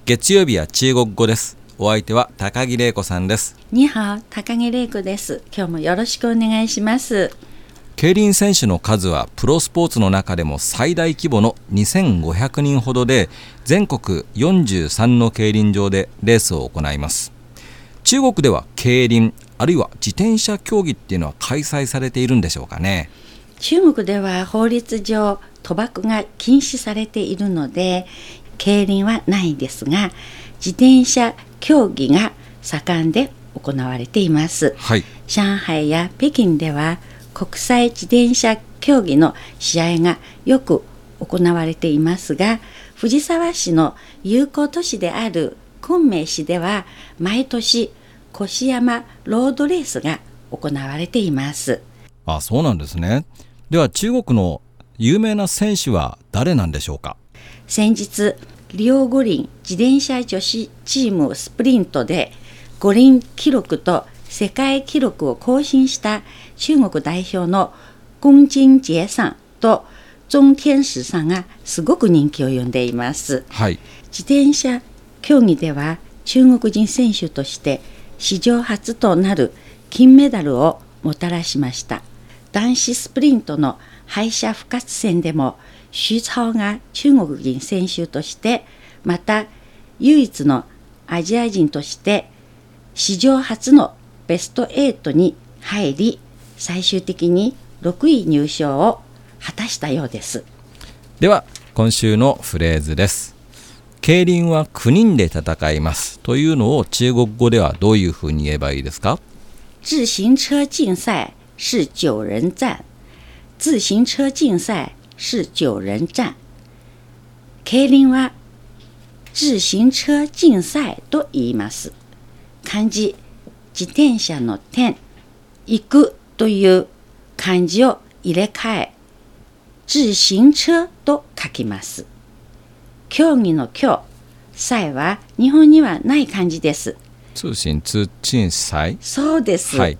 月曜日は中国語です。お相手は高木玲子さんです。 にはお、高木玲子です。今日もよろしくお願いします。 競輪選手の数はプロスポーツの中でも最大規模の2500人ほどで、全国43の競輪場でレースを行います。中国では競輪あるいは自転車競技っていうのは開催されているんでしょうかね。 中国では法律上賭博が禁止されているので競輪はないですが、自転車競技が盛んで行われています、 はい、 上海や北京では国際自転車競技の試合がよく行われていますが、藤沢市の友好都市である昆明市では毎年越山ロードレースが行われています。 あ、そうなんですね。では中国の有名な選手は誰なんでしょうか。 先日リオ五輪自転車女子チームスプリントで五輪記録と世界記録を更新した中国代表の龚金杰さんと鍾天使さんがすごく人気を呼んでいます、 はい、 自転車競技では中国人選手として史上初となる金メダルをもたらしました。男子スプリントの敗者復活戦でも徐超が中国人選手として、また唯一のアジア人として史上初のベスト8に入り、最終的に6位入賞を果たしたようです。 では今週のフレーズです。競輪は9人で戦いますというのを中国語ではどういうふうに言えばいいですか。 自行車競賽是9人戰。自行車競賽是9人戰。競輪は自行車競賽と言います。漢字自転車の転、行くという漢字を入れ替え、自行車と書きます。競技の競、賽は日本にはない漢字です。 自行車競賽、 そうです、 はい、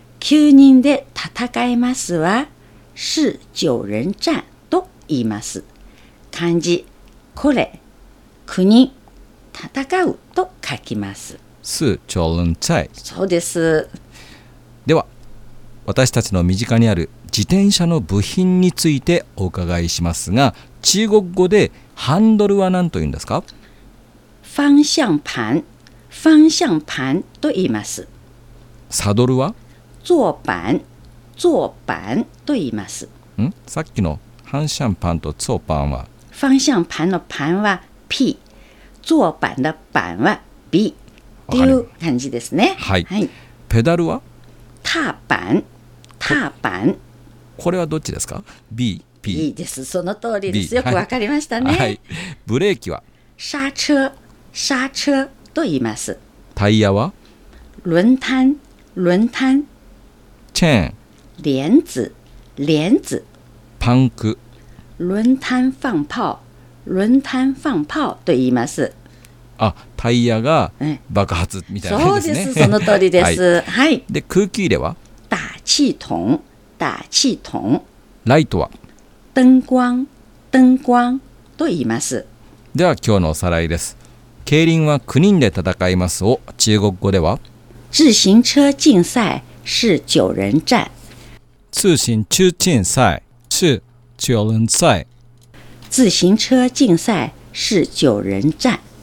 9人で戦いますは是9人戰と言います。漢字これ9人戦うと書きます。 是9人賽、 そうです。 では私たちの身近にある自転車の部品についてお伺いしますが、中国語でハンドルは何と言うんですか。 方向盤、方向盤と言います。 サドルは坐板、坐板と言います。 さっきの方向盤と坐板は方向盤の盤は P、 坐板の板は B っていう感じですね。 はい、 はい、 ペダルは踏板、踏板、 これはどっちですか。 B、P。 いいです。その通りです。 B、 よくわかりましたね。 はい、ブレーキは刹車、刹車と言います。 タイヤは輪胎、輪胎、 チェーン、 鏈子、鏈子、 パンク、 輪胎放炮、輪胎放炮と言います。 あ、タイヤが爆発みたいなそう感じですね。 です。その通りです。はい、はい、 で空気入れは打氣筒、打氣筒、 ライトは燈光、燈光と言います。 では今日のおさらいです。競輪は9人で戦いますを中国語では自行車競賽是9人戰。 自行車競賽是9人賽。 自行車競賽是9人戰。